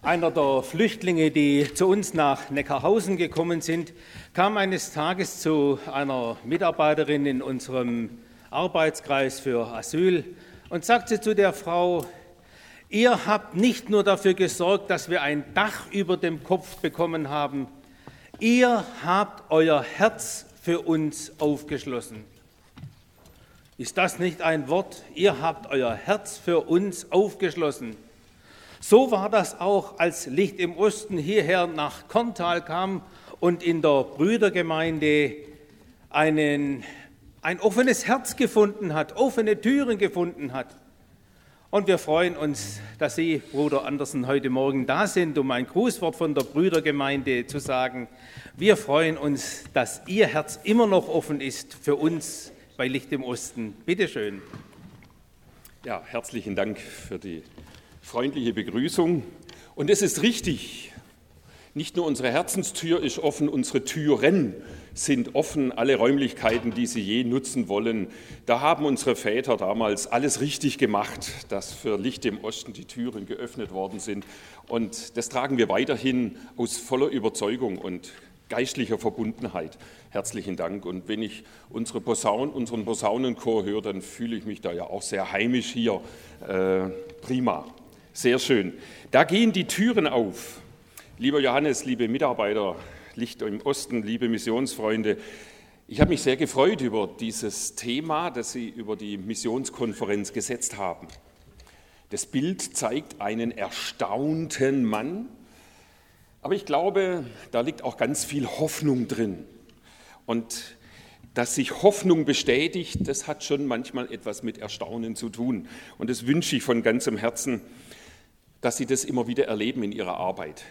Einer der Flüchtlinge, die zu uns nach Neckarhausen gekommen sind, kam eines Tages zu einer Mitarbeiterin in unserem Arbeitskreis für Asyl und sagte zu der Frau: Ihr habt nicht nur dafür gesorgt, dass wir ein Dach über dem Kopf bekommen haben, ihr habt euer Herz für uns aufgeschlossen. Ist das nicht ein Wort? Ihr habt euer Herz für uns aufgeschlossen. So war das auch, als Licht im Osten hierher nach Korntal kam und in der Brüdergemeinde ein offenes Herz gefunden hat, offene Türen gefunden hat. Und wir freuen uns, dass Sie, Bruder Andersen, heute Morgen da sind, um ein Grußwort von der Brüdergemeinde zu sagen. Wir freuen uns, dass Ihr Herz immer noch offen ist für uns bei Licht im Osten. Bitte schön. Ja, herzlichen Dank für die freundliche Begrüßung. Und es ist richtig, nicht nur unsere Herzenstür ist offen, unsere Türen sind offen, alle Räumlichkeiten, die Sie je nutzen wollen. Da haben unsere Väter damals alles richtig gemacht, dass für Licht im Osten die Türen geöffnet worden sind. Und das tragen wir weiterhin aus voller Überzeugung und geistlicher Verbundenheit. Herzlichen Dank. Und wenn ich unseren Posaunenchor höre, dann fühle ich mich da ja auch sehr heimisch hier. Prima. Sehr schön. Da gehen die Türen auf. Lieber Johannes, liebe Mitarbeiter, Licht im Osten, liebe Missionsfreunde, ich habe mich sehr gefreut über dieses Thema, das Sie über die Missionskonferenz gesetzt haben. Das Bild zeigt einen erstaunten Mann, aber ich glaube, da liegt auch ganz viel Hoffnung drin. Und dass sich Hoffnung bestätigt, das hat schon manchmal etwas mit Erstaunen zu tun. Und das wünsche ich von ganzem Herzen, dass Sie das immer wieder erleben in Ihrer Arbeit.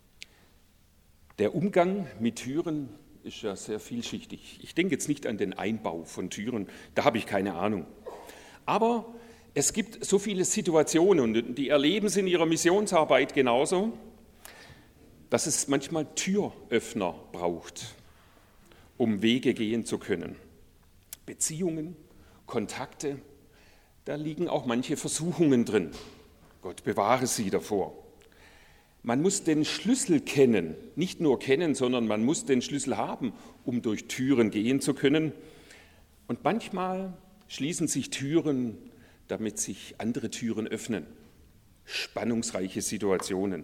Der Umgang mit Türen ist ja sehr vielschichtig. Ich denke jetzt nicht an den Einbau von Türen, da habe ich keine Ahnung. Aber es gibt so viele Situationen, und die erleben Sie in Ihrer Missionsarbeit genauso, dass es manchmal Türöffner braucht, um Wege gehen zu können. Beziehungen, Kontakte, da liegen auch manche Versuchungen drin. Gott bewahre Sie davor. Man muss den Schlüssel kennen, nicht nur kennen, sondern man muss den Schlüssel haben, um durch Türen gehen zu können. Und manchmal schließen sich Türen, damit sich andere Türen öffnen. Spannungsreiche Situationen.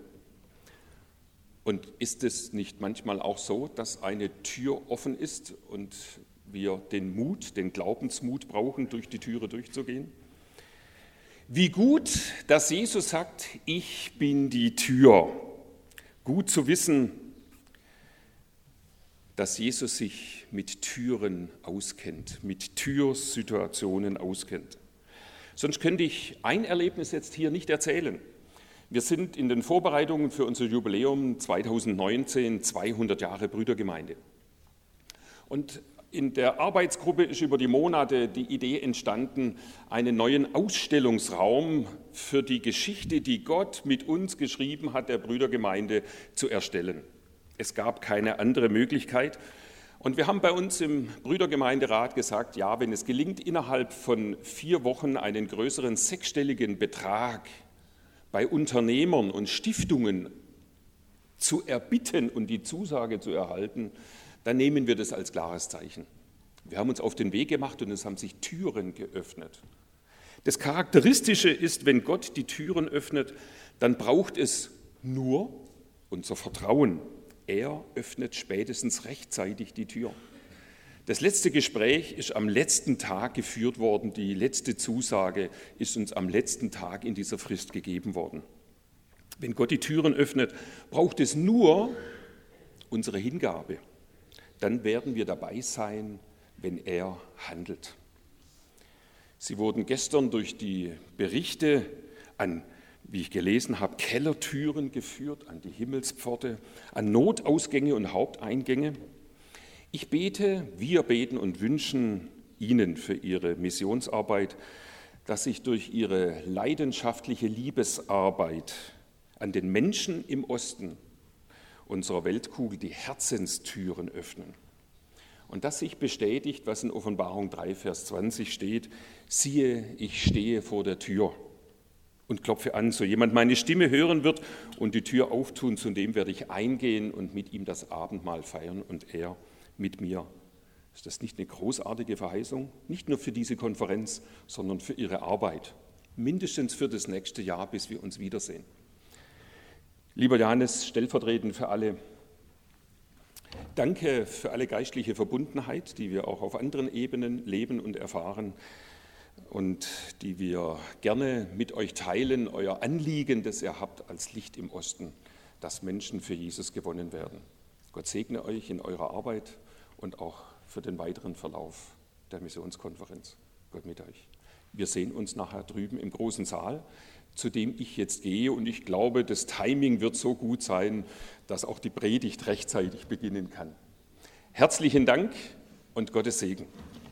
Und ist es nicht manchmal auch so, dass eine Tür offen ist und wir den Mut, den Glaubensmut brauchen, durch die Türe durchzugehen? Wie gut, dass Jesus sagt, ich bin die Tür. Gut zu wissen, dass Jesus sich mit Türen auskennt, mit Türsituationen auskennt. Sonst könnte ich ein Erlebnis jetzt hier nicht erzählen. Wir sind in den Vorbereitungen für unser Jubiläum 2019, 200 Jahre Brüdergemeinde. Und in der Arbeitsgruppe ist über die Monate die Idee entstanden, einen neuen Ausstellungsraum für die Geschichte, die Gott mit uns geschrieben hat, der Brüdergemeinde zu erstellen. Es gab keine andere Möglichkeit. Und wir haben bei uns im Brüdergemeinderat gesagt, ja, wenn es gelingt, innerhalb von 4 Wochen einen größeren 6-stelligen Betrag bei Unternehmern und Stiftungen zu erbitten und die Zusage zu erhalten, dann nehmen wir das als klares Zeichen. Wir haben uns auf den Weg gemacht und es haben sich Türen geöffnet. Das Charakteristische ist, wenn Gott die Türen öffnet, dann braucht es nur unser Vertrauen. Er öffnet spätestens rechtzeitig die Tür. Das letzte Gespräch ist am letzten Tag geführt worden, die letzte Zusage ist uns am letzten Tag in dieser Frist gegeben worden. Wenn Gott die Türen öffnet, braucht es nur unsere Hingabe. Dann werden wir dabei sein, wenn er handelt. Sie wurden gestern durch die Berichte an, wie ich gelesen habe, Kellertüren geführt, an die Himmelspforte, an Notausgänge und Haupteingänge. Ich bete, wir beten und wünschen Ihnen für Ihre Missionsarbeit, dass sich durch Ihre leidenschaftliche Liebesarbeit an den Menschen im Osten unserer Weltkugel die Herzenstüren öffnen. Und dass sich bestätigt, was in Offenbarung 3, Vers 20 steht, siehe, ich stehe vor der Tür und klopfe an, so jemand meine Stimme hören wird und die Tür auftun, zu dem werde ich eingehen und mit ihm das Abendmahl feiern und er mit mir. Ist das nicht eine großartige Verheißung? Nicht nur für diese Konferenz, sondern für Ihre Arbeit. Mindestens für das nächste Jahr, bis wir uns wiedersehen. Lieber Johannes, stellvertretend für alle, danke für alle geistliche Verbundenheit, die wir auch auf anderen Ebenen leben und erfahren und die wir gerne mit euch teilen, euer Anliegen, das ihr habt als Licht im Osten, dass Menschen für Jesus gewonnen werden. Gott segne euch in eurer Arbeit und auch für den weiteren Verlauf der Missionskonferenz. Gott mit euch. Wir sehen uns nachher drüben im großen Saal, zu dem ich jetzt gehe, und ich glaube, das Timing wird so gut sein, dass auch die Predigt rechtzeitig beginnen kann. Herzlichen Dank und Gottes Segen.